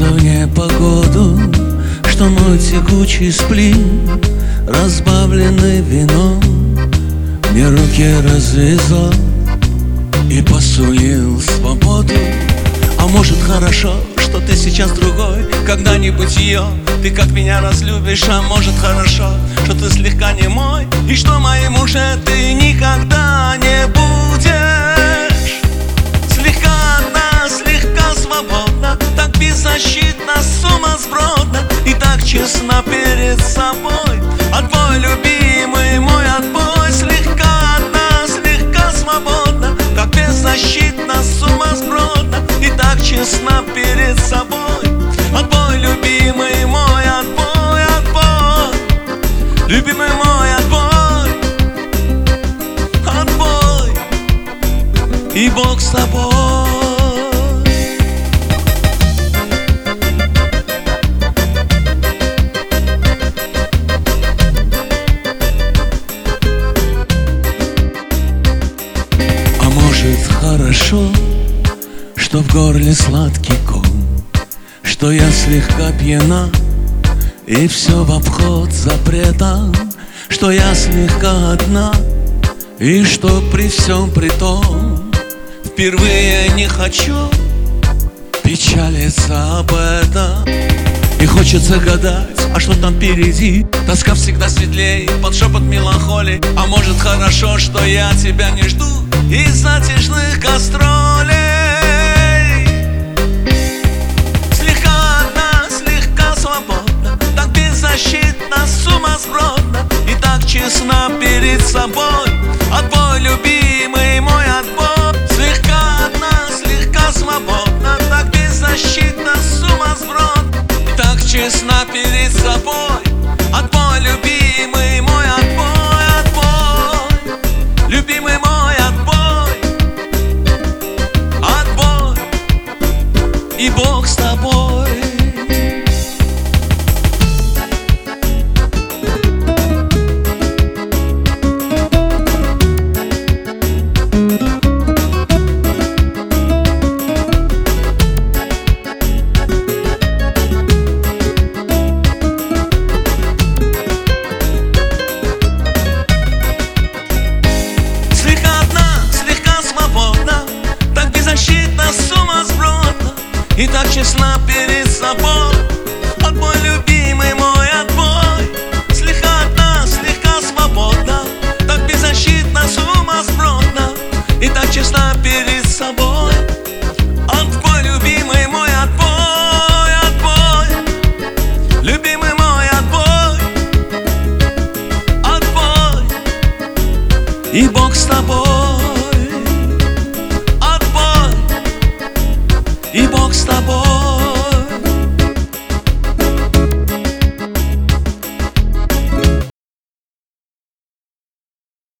кажется в непогоду, что мой текучий сплин, разбавленный вином, мне руки развязал и посулил свободу. А может, хорошо, что ты сейчас другой, когда-нибудь ее ты как меня разлюбишь. А может, хорошо, что ты слегка не мой, и что моим уже ты никогда не будешь. Слегка одна, слегка свободна, так беззащитна, сумасбродна и так честна перед собой. Отбой, любимый мой, отбой. Слегка одна, слегка свободна, так беззащитна, сумасбродна и так честна перед собой. Отбой, любимый мой, отбой, отбой. Любимый мой, отбой, отбой. И Бог с тобой. А может, хорошо, что в горле сладкий ком, что я слегка пьяна и все в обход запретом, что я слегка одна и что при всем при том впервые не хочу печалиться об этом. И хочется гадать, а что там впереди? Тоска всегда светлее под шепот меланхолии. А может, хорошо, что я тебя не жду из затяжных гастролей. Слегка одна, слегка свободна, так беззащитна, сумасбродна и так честна перед собой. Отбой, любимый мой, отбой. Слегка одна, слегка свободна, так беззащитна, сумасбродна и так честна перед собой. Отбой, любимый мой, отбой, отбой. Любимый мой, отбой, отбой. И Бог с тобой. И так честна перед собой.